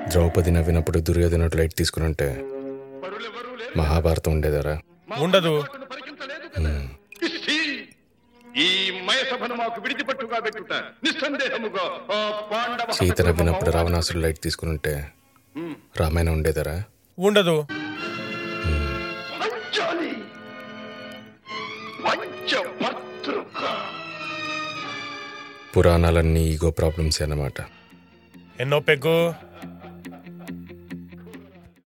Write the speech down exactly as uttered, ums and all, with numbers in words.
ద్రౌపది నవ్వినప్పుడు దుర్యోధనుడు లైట్ తీసుకుని ఉంటే మహాభారతం ఉండేదారా? ఉండదు. ఈ మయసభను మాకు విడిచిపట్టుగా పెట్టుట నిస్సందేహముగా సీత నవ్వినప్పుడు రావణాసుడు లైట్ తీసుకుని ఉంటే రామాయణం ఉండేదారా? ఉండదు. పురాణాలన్నీ ఈగో ప్రాబ్లమ్స్ అన్నమాట. ఎన్నో పెగ్గు